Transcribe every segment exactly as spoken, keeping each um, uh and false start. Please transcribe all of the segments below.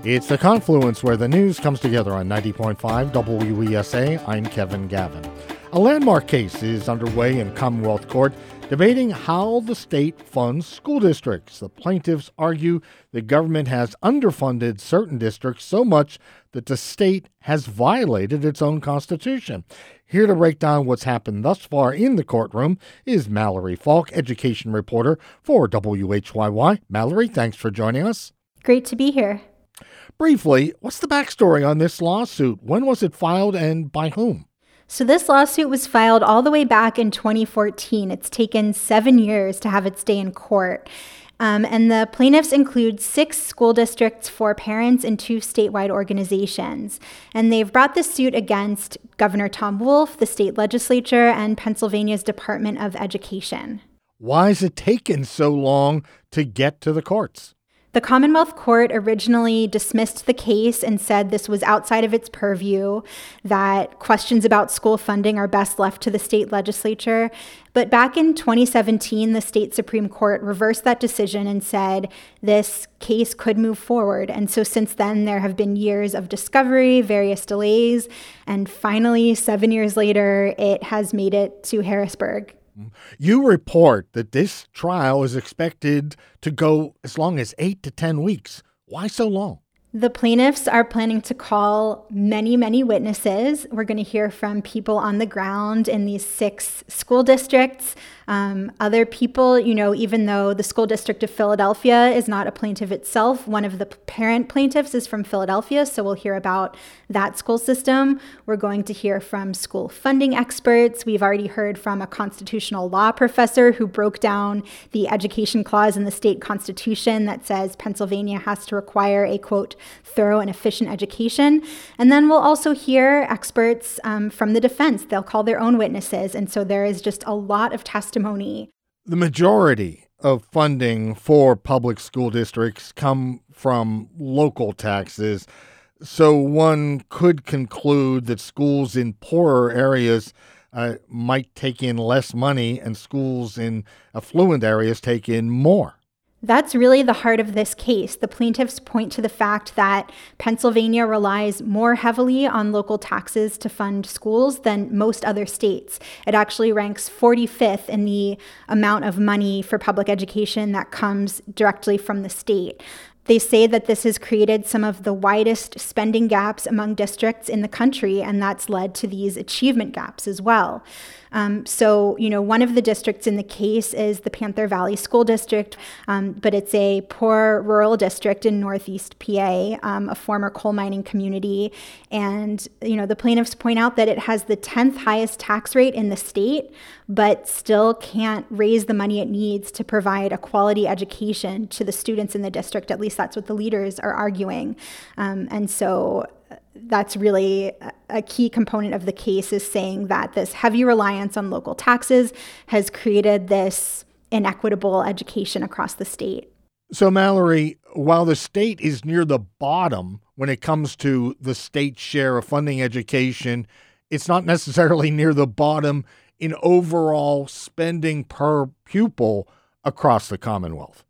It's the confluence where the news comes together on ninety point five W E S A. I'm Kevin Gavin. A landmark case is underway in Commonwealth Court debating how the state funds school districts. The plaintiffs argue the government has underfunded certain districts so much that the state has violated its own constitution. Here to break down what's happened thus far in the courtroom is Mallory Falk, education reporter for W H Y Y. Mallory, thanks for joining us. Great to be here. Briefly, what's the backstory on this lawsuit? When was it filed and by whom? So this lawsuit was filed all the way back in twenty fourteen. It's taken seven years to have its day in court. Um, and the plaintiffs include six school districts, four parents, and two statewide organizations. And they've brought this suit against Governor Tom Wolf, the state legislature, and Pennsylvania's Department of Education. Why has it taken so long to get to the courts? The Commonwealth Court originally dismissed the case and said this was outside of its purview, that questions about school funding are best left to the state legislature. But back in twenty seventeen, the state Supreme Court reversed that decision and said this case could move forward. And so since then, there have been years of discovery, various delays, and finally, seven years later, it has made it to Harrisburg. You report that this trial is expected to go as long as eight to ten weeks. Why so long? The plaintiffs are planning to call many, many witnesses. We're going to hear from people on the ground in these six school districts. Um, other people, you know, even though the school district of Philadelphia is not a plaintiff itself, one of the parent plaintiffs is from Philadelphia, so we'll hear about that school system. We're going to hear from school funding experts. We've already heard from a constitutional law professor who broke down the education clause in the state constitution that says Pennsylvania has to require a, quote, thorough and efficient education. And then we'll also hear experts um, from the defense. They'll call their own witnesses. And so there is just a lot of testimony. The majority of funding for public school districts come from local taxes. So one could conclude that schools in poorer areas uh, might take in less money and schools in affluent areas take in more. That's really the heart of this case. The plaintiffs point to the fact that Pennsylvania relies more heavily on local taxes to fund schools than most other states. It actually ranks forty-fifth in the amount of money for public education that comes directly from the state. They say that this has created some of the widest spending gaps among districts in the country, and that's led to these achievement gaps as well. Um, so, you know, one of the districts in the case is the Panther Valley School District, um, but it's a poor rural district in Northeast P A, um, a former coal mining community. And, you know, the plaintiffs point out that it has the tenth highest tax rate in the state, but still can't raise the money it needs to provide a quality education to the students in the district. At least that's what the leaders are arguing. Um, and so that's really a key component of the case, is saying that this heavy reliance on local taxes has created this inequitable education across the state. So, Mallory, while the state is near the bottom when it comes to the state share of funding education, it's not necessarily near the bottom in overall spending per pupil across the Commonwealth.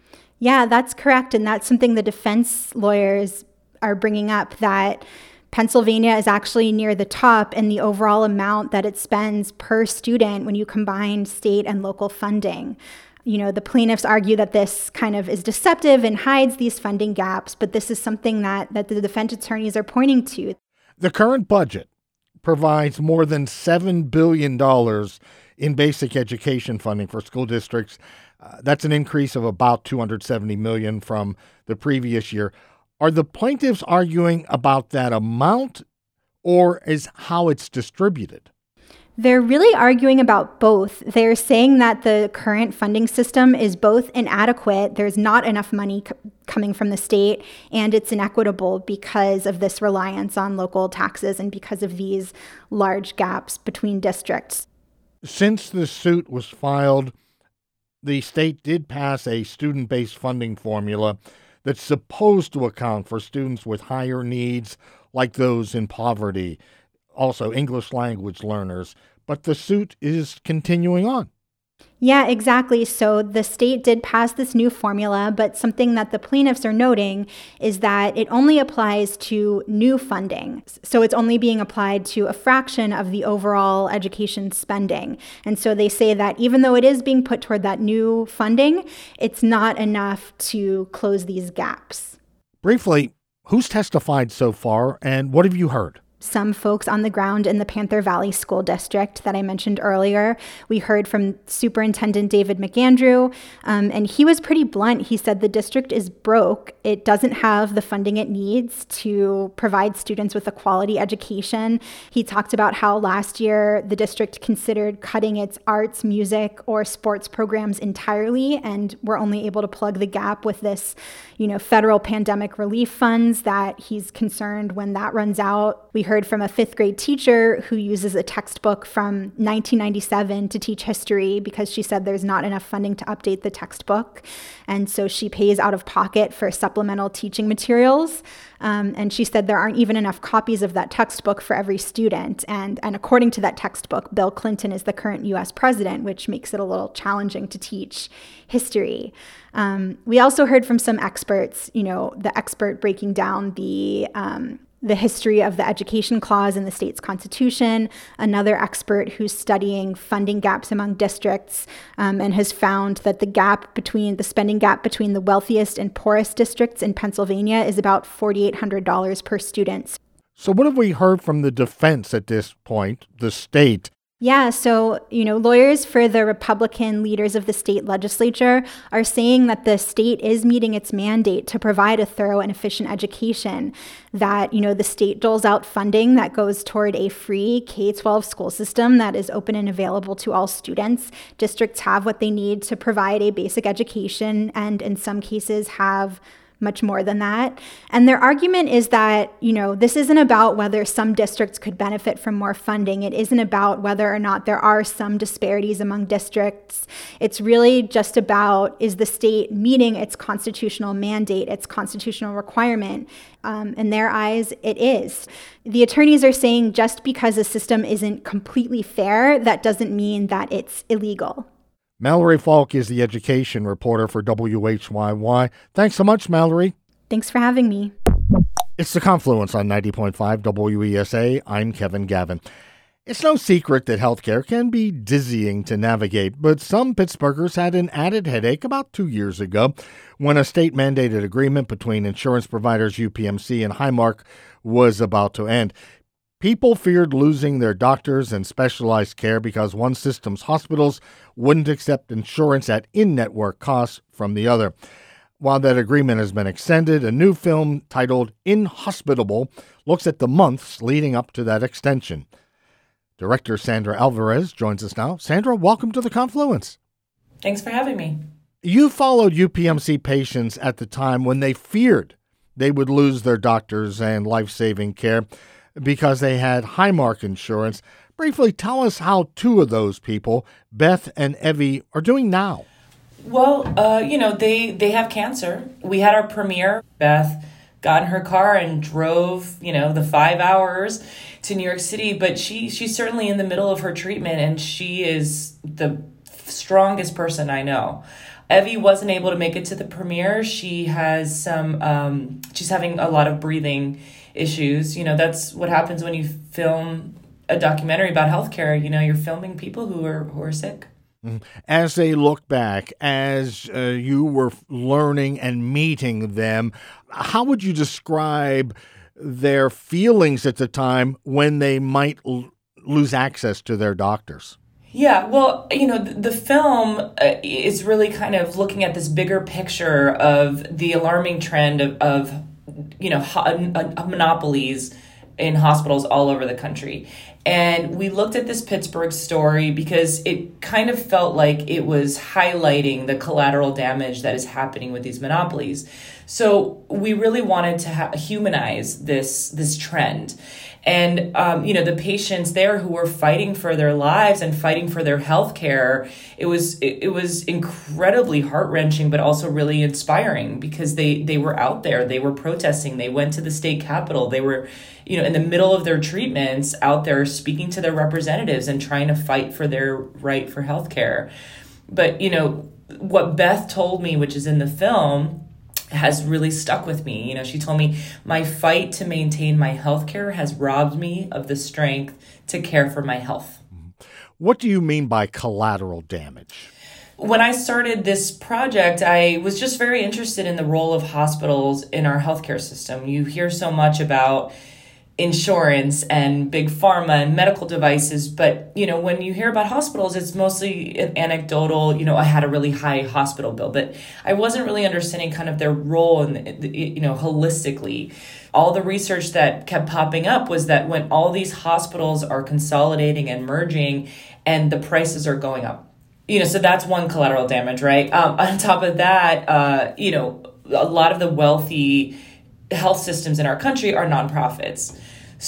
Yeah, that's correct. And that's something the defense lawyers are bringing up, that Pennsylvania is actually near the top in the overall amount that it spends per student when you combine state and local funding. You know, the plaintiffs argue that this kind of is deceptive and hides these funding gaps, but this is something that, that the defense attorneys are pointing to. The current budget provides more than seven billion dollars in basic education funding for school districts. Uh, that's an increase of about two hundred seventy million dollars from the previous year. Are the plaintiffs arguing about that amount, or is how it's distributed? They're really arguing about both. They're saying that the current funding system is both inadequate, there's not enough money c- coming from the state, and it's inequitable because of this reliance on local taxes and because of these large gaps between districts. Since the suit was filed, the state did pass a student-based funding formula that's supposed to account for students with higher needs, like those in poverty, also English language learners. But the suit is continuing on. Yeah, exactly. So the state did pass this new formula, but something that the plaintiffs are noting is that it only applies to new funding. So it's only being applied to a fraction of the overall education spending. And so they say that even though it is being put toward that new funding, it's not enough to close these gaps. Briefly, who's testified so far and what have you heard? Some folks on the ground in the Panther Valley School District that I mentioned earlier. We heard from Superintendent David McAndrew, um, and he was pretty blunt. He said the district is broke. It doesn't have the funding it needs to provide students with a quality education. He talked about how last year the district considered cutting its arts, music, or sports programs entirely, and we're only able to plug the gap with this, you know, federal pandemic relief funds that he's concerned when that runs out. We heard from a fifth grade teacher who uses a textbook from nineteen ninety-seven to teach history because she said there's not enough funding to update the textbook. And so she pays out of pocket for supplemental teaching materials. Um, and she said there aren't even enough copies of that textbook for every student. And, and according to that textbook, Bill Clinton is the current U S president, which makes it a little challenging to teach history. Um, we also heard from some experts, you know, the expert breaking down the um, the history of the education clause in the state's constitution, another expert who's studying funding gaps among districts um, and has found that the gap between the spending gap between the wealthiest and poorest districts in Pennsylvania is about four thousand eight hundred dollars per student. So what have we heard from the defense at this point, the state? Yeah, so, you know, lawyers for the Republican leaders of the state legislature are saying that the state is meeting its mandate to provide a thorough and efficient education, that, you know, the state doles out funding that goes toward a free K twelve school system that is open and available to all students. Districts have what they need to provide a basic education and in some cases have much more than that. And their argument is that, you know, this isn't about whether some districts could benefit from more funding. It isn't about whether or not there are some disparities among districts. It's really just about, is the state meeting its constitutional mandate, its constitutional requirement? Um, in their eyes, it is. The attorneys are saying just because a system isn't completely fair, that doesn't mean that it's illegal. Mallory Falk is the education reporter for W H Y Y. Thanks so much, Mallory. Thanks for having me. It's The Confluence on ninety point five W E S A. I'm Kevin Gavin. It's no secret that healthcare can be dizzying to navigate, but some Pittsburghers had an added headache about two years ago when a state-mandated agreement between insurance providers U P M C and Highmark was about to end. People feared losing their doctors and specialized care because one system's hospitals wouldn't accept insurance at in-network costs from the other. While that agreement has been extended, a new film titled Inhospitable looks at the months leading up to that extension. Director Sandra Alvarez joins us now. Sandra, welcome to The Confluence. Thanks for having me. You followed U P M C patients at the time when they feared they would lose their doctors and life-saving care because they had Highmark insurance. Briefly, tell us how two of those people, Beth and Evie, are doing now. Well, uh, you know, they, they have cancer. We had our premiere. Beth got in her car and drove, you know, the five hours to New York City, but she she's certainly in the middle of her treatment, and she is the strongest person I know. Evie wasn't able to make it to the premiere. She has some, um, she's having a lot of breathing issues. You know, that's what happens when you film a documentary about healthcare. You know, you're filming people who are who are sick. As they look back, as uh, you were learning and meeting them, how would you describe their feelings at the time when they might l- lose access to their doctors? Yeah, well, you know, the, the film uh, is really kind of looking at this bigger picture of the alarming trend of, of you know, ho- uh, monopolies in hospitals all over the country. And we looked at this Pittsburgh story because it kind of felt like it was highlighting the collateral damage that is happening with these monopolies. So we really wanted to ha- humanize this this trend. And, um, you know, the patients there who were fighting for their lives and fighting for their health care, it was it, it was incredibly heart-wrenching, but also really inspiring because they, they were out there. They were protesting. They went to the state capitol. They were, you know, in the middle of their treatments out there speaking to their representatives and trying to fight for their right for health care. But, you know, what Beth told me, which is in the film, has really stuck with me. You know, she told me, my fight to maintain my health care has robbed me of the strength to care for my health. What do you mean by collateral damage? When I started this project, I was just very interested in the role of hospitals in our healthcare system. You hear so much about insurance and big pharma and medical devices, but you know, when you hear about hospitals, it's mostly anecdotal. You know, I had a really high hospital bill, but I wasn't really understanding kind of their role in, you know, holistically. All the research that kept popping up was that when all these hospitals are consolidating and merging, and the prices are going up. You know, so that's one collateral damage, right? Um, on top of that, uh, you know, a lot of the wealthy health systems in our country are nonprofits.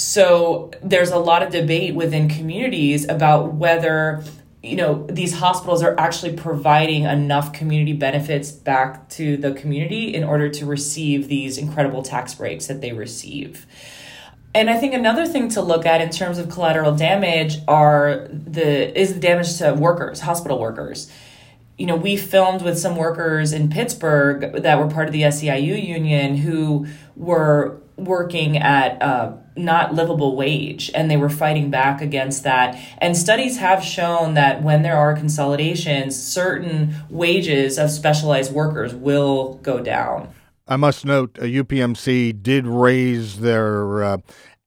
So there's a lot of debate within communities about whether, you know, these hospitals are actually providing enough community benefits back to the community in order to receive these incredible tax breaks that they receive. And I think another thing to look at in terms of collateral damage are the is the damage to workers, hospital workers. You know, we filmed with some workers in Pittsburgh that were part of the S E I U union who were working at uh, not livable wage, and they were fighting back against that. And studies have shown that when there are consolidations, certain wages of specialized workers will go down. I must note, uh, U P M C did raise their uh,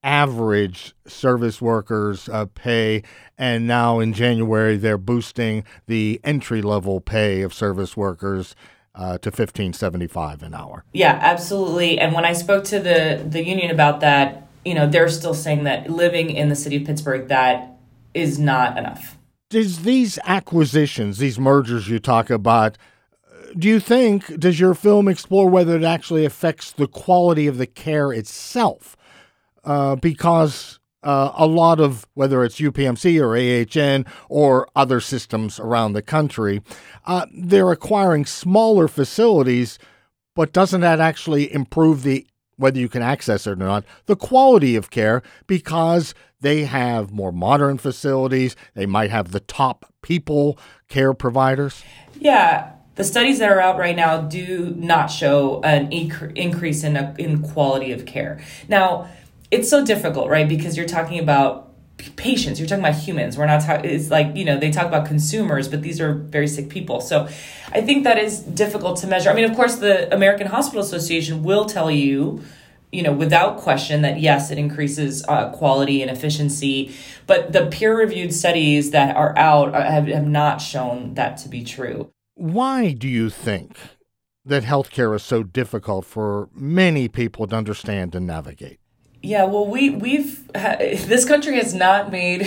average service workers' uh, pay, and now in January they're boosting the entry-level pay of service workers uh, to fifteen seventy-five an hour. Yeah, absolutely. And when I spoke to the, the union about that, you know, they're still saying that living in the city of Pittsburgh, that is not enough. Does these acquisitions, these mergers you talk about, do you think, does your film explore whether it actually affects the quality of the care itself? Uh, because uh, a lot of, whether it's U P M C or A H N or other systems around the country, uh, they're acquiring smaller facilities, but doesn't that actually improve the, whether you can access it or not, the quality of care, because they have more modern facilities, they might have the top people care providers? Yeah. The studies that are out right now do not show an inc- increase in a, in quality of care. Now, it's so difficult, right? Because you're talking about patients, you're talking about humans. We're not talking, it's like, you know, they talk about consumers, but these are very sick people. So I think that is difficult to measure. I mean, of course, the American Hospital Association will tell you, you know, without question that, yes, it increases uh, quality and efficiency. But the peer-reviewed studies that are out have, have not shown that to be true. Why do you think that healthcare is so difficult for many people to understand and navigate? Yeah, well, we we've ha- this country has not made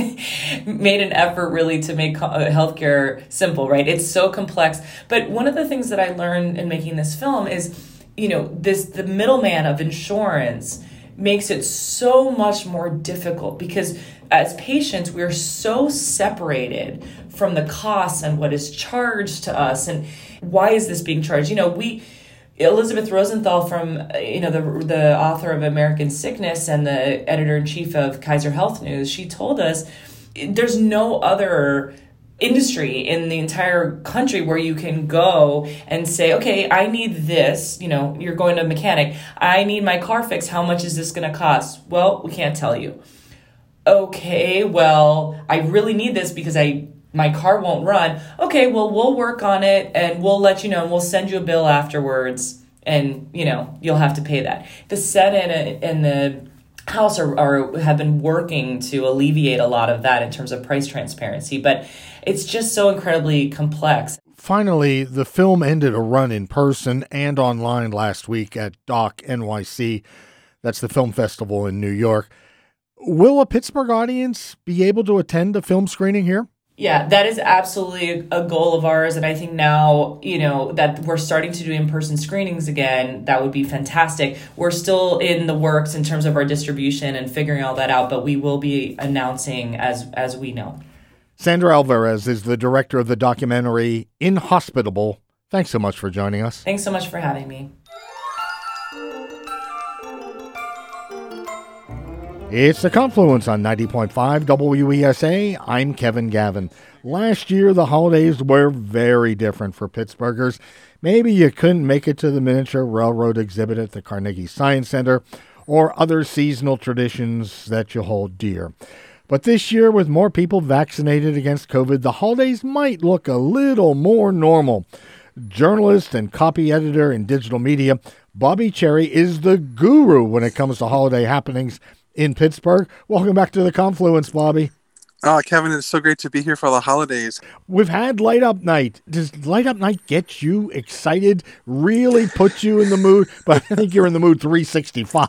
made an effort really to make healthcare simple, right? It's so complex. But one of the things that I learned in making this film is, you know, this the middleman of insurance makes it so much more difficult, because as patients, we're so separated from the costs and what is charged to us, and why is this being charged? You know, we, Elizabeth Rosenthal, from, you know, the the author of American Sickness and the editor-in-chief of Kaiser Health News, she told us there's no other industry in the entire country where you can go and say, okay, I need this, you know, you're going to a mechanic, I need my car fixed, how much is this going to cost? Well, we can't tell you. Okay, well, I really need this because I my car won't run. Okay, well, we'll work on it and we'll let you know and we'll send you a bill afterwards, and, you know, you'll have to pay that. The Senate and the House are, are have been working to alleviate a lot of that in terms of price transparency, but it's just so incredibly complex. Finally, the film ended a run in person and online last week at D O C N Y C. That's the film festival in New York. Will a Pittsburgh audience be able to attend a film screening here? Yeah, that is absolutely a goal of ours. And I think now, you know, that we're starting to do in-person screenings again, that would be fantastic. We're still in the works in terms of our distribution and figuring all that out, but we will be announcing as as we know. Sandra Alvarez is the director of the documentary Inhospitable. Thanks so much for joining us. Thanks so much for having me. It's The Confluence on ninety point five W E S A. I'm Kevin Gavin. Last year, the holidays were very different for Pittsburghers. Maybe you couldn't make it to the miniature railroad exhibit at the Carnegie Science Center or other seasonal traditions that you hold dear. But this year, with more people vaccinated against COVID, the holidays might look a little more normal. Journalist and copy editor in digital media, Bobby Cherry is the guru when it comes to holiday happenings in Pittsburgh. Welcome back to The Confluence, Bobby. Oh, Kevin, it's so great to be here for the holidays. We've had Light Up Night. Does Light Up Night get you excited, really put you in the mood? But I think you're in the mood three sixty-five.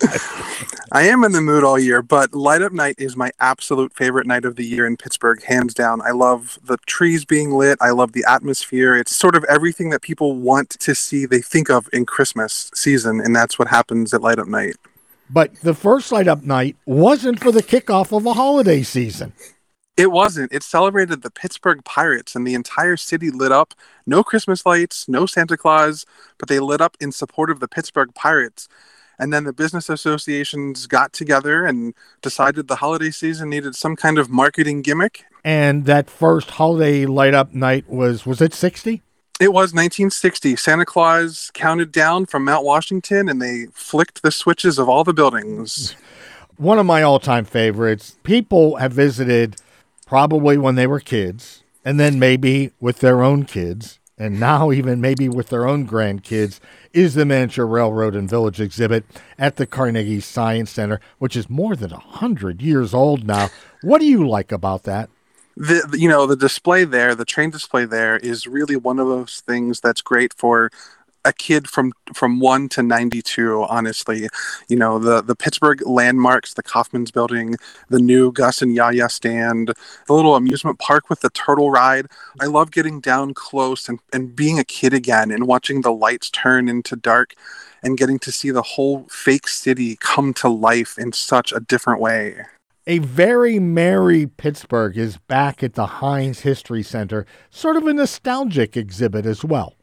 I am in the mood all year, but Light Up Night is my absolute favorite night of the year in Pittsburgh, hands down. I love the trees being lit. I love the atmosphere. It's sort of everything that people want to see, they think of in Christmas season, and that's what happens at Light Up Night. But the first Light Up Night wasn't for the kickoff of a holiday season. It wasn't. It celebrated the Pittsburgh Pirates, and the entire city lit up. No Christmas lights, no Santa Claus, but they lit up in support of the Pittsburgh Pirates. And then the business associations got together and decided the holiday season needed some kind of marketing gimmick. And that first holiday Light Up Night was, was it sixty? It was nineteen sixty. Santa Claus counted down from Mount Washington, and they flicked the switches of all the buildings. One of my all-time favorites. People have visited probably when they were kids, and then maybe with their own kids, and now even maybe with their own grandkids, is the Miniature Railroad and Village exhibit at the Carnegie Science Center, which is more than one hundred years old now. What do you like about that? The, you know, the display there, the train display there is really one of those things that's great for a kid from from one to ninety-two, honestly. You know, the, the Pittsburgh landmarks, the Kaufman's building, the new Gus and Yaya stand, the little amusement park with the turtle ride. I love getting down close and, and being a kid again and watching the lights turn into dark and getting to see the whole fake city come to life in such a different way. A Very Merry Pittsburgh is back at the Heinz History Center, sort of a nostalgic exhibit as well.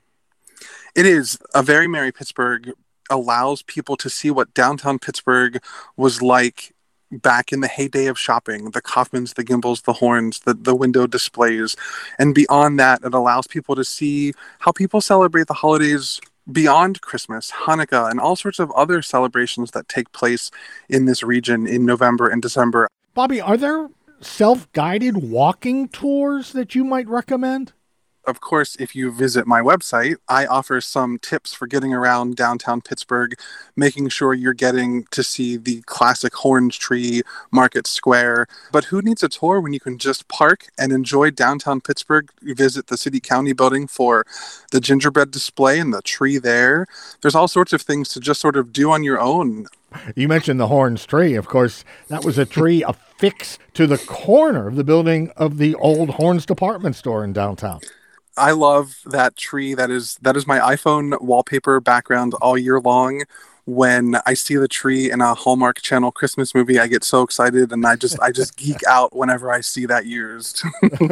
It is. A Very Merry Pittsburgh allows people to see what downtown Pittsburgh was like back in the heyday of shopping, the Kaufmans, the Gimbels, the Horns, the, the window displays. And beyond that, it allows people to see how people celebrate the holidays beyond Christmas, Hanukkah, and all sorts of other celebrations that take place in this region in November and December. Bobby, are there self-guided walking tours that you might recommend? Of course, if you visit my website, I offer some tips for getting around downtown Pittsburgh, making sure you're getting to see the classic Horns Tree Market Square. But who needs a tour when you can just park and enjoy downtown Pittsburgh? You visit the City County building for the gingerbread display and the tree there. There's all sorts of things to just sort of do on your own. You mentioned the Horns tree. Of course, that was a tree affixed to the corner of the building of the old Horns department store in downtown. I love that tree. That is that is my iPhone wallpaper background all year long. When I see the tree in a Hallmark Channel Christmas movie, I get so excited, and I just I just geek out whenever I see that used.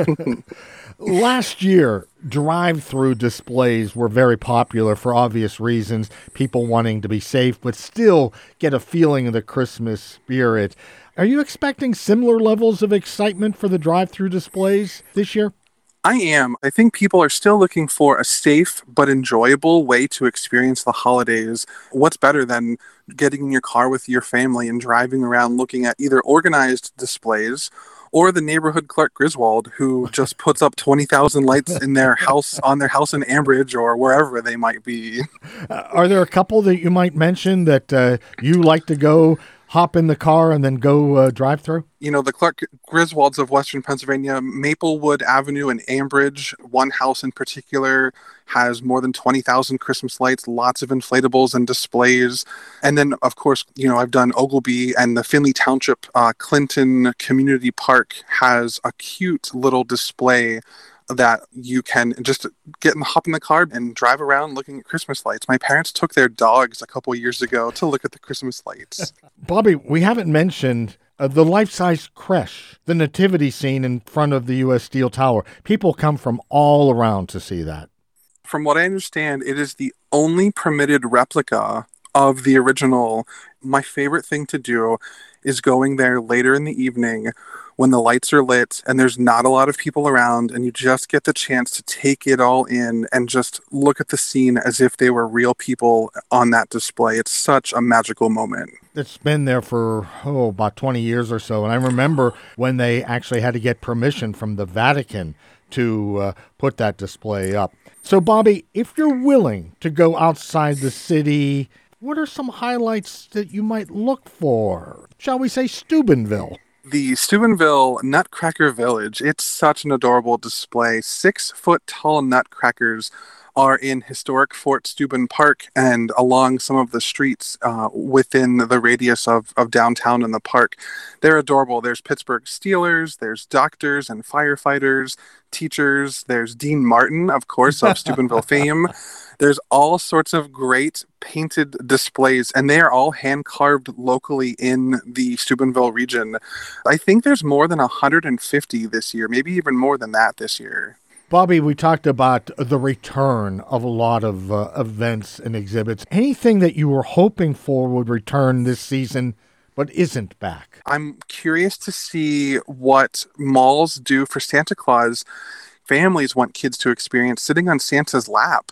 Last year, drive-through displays were very popular for obvious reasons, people wanting to be safe, but still get a feeling of the Christmas spirit. Are you expecting similar levels of excitement for the drive-through displays this year? I am. I think people are still looking for a safe but enjoyable way to experience the holidays. What's better than getting in your car with your family and driving around looking at either organized displays or the neighborhood Clark Griswold, who just puts up twenty thousand lights in their house, on their house in Ambridge or wherever they might be. Uh, are there a couple that you might mention that uh, you like to go hop in the car and then go uh, drive through? You know, the Clark Griswolds of Western Pennsylvania, Maplewood Avenue in Ambridge, one house in particular has more than twenty thousand Christmas lights, lots of inflatables and displays. And then, of course, you know, I've done Oglebay, and the Finley Township uh, Clinton Community Park has a cute little display that you can just get and hop in the car and drive around looking at Christmas lights. My parents took their dogs a couple years ago to look at the Christmas lights. Bobby, we haven't mentioned uh, the life-size creche, the nativity scene in front of the U S Steel Tower. People come from all around to see that. From what I understand, it is the only permitted replica of the original My favorite thing to do is going there later in the evening when the lights are lit and there's not a lot of people around, and you just get the chance to take it all in and just look at the scene as if they were real people on that display. It's such a magical moment. It's been there for, oh, about twenty years or so. And I remember when they actually had to get permission from the Vatican to uh, put that display up. So, Bobby, if you're willing to go outside the city, what are some highlights that you might look for? Shall we say Steubenville? The Steubenville Nutcracker Village, it's such an adorable display. Six-foot-tall nutcrackers are in historic Fort Steuben Park and along some of the streets uh, within the radius of, of downtown in the park. They're adorable. There's Pittsburgh Steelers, there's doctors and firefighters, teachers, there's Dean Martin, of course, of Steubenville fame. There's all sorts of great painted displays, and they are all hand-carved locally in the Steubenville region. I think there's more than one hundred fifty this year, maybe even more than that this year. Bobby, we talked about the return of a lot of uh, events and exhibits. Anything that you were hoping for would return this season but isn't back? I'm curious to see what malls do for Santa Claus. Families want kids to experience sitting on Santa's lap.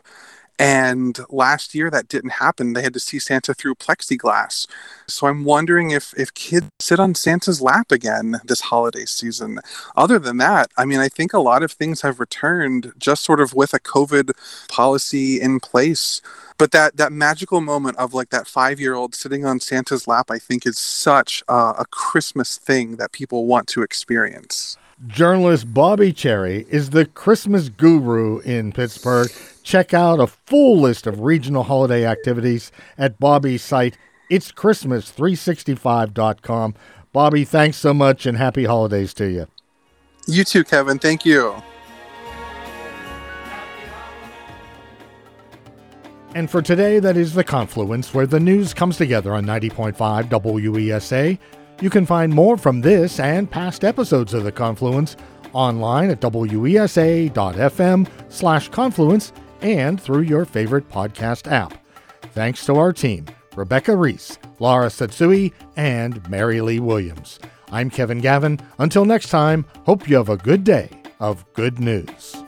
And last year that didn't happen. They had to see Santa through plexiglass. So I'm wondering if, if kids sit on Santa's lap again this holiday season. Other than that, I mean, I think a lot of things have returned just sort of with a COVID policy in place. But that, that magical moment of like that five-year-old sitting on Santa's lap, I think is such a, a Christmas thing that people want to experience. Journalist Bobby Cherry is the Christmas guru in Pittsburgh. Check out a full list of regional holiday activities at Bobby's site, its christmas three sixty-five dot com. Bobby, thanks so much and happy holidays to you. You too, Kevin. Thank you. And for today, that is The Confluence, where the news comes together on ninety point five W E S A. You can find more from this and past episodes of The Confluence online at W E S A dot F M slash confluence and through your favorite podcast app. Thanks to our team, Rebecca Reese, Laura Satsui, and Mary Lee Williams. I'm Kevin Gavin. Until next time, hope you have a good day of good news.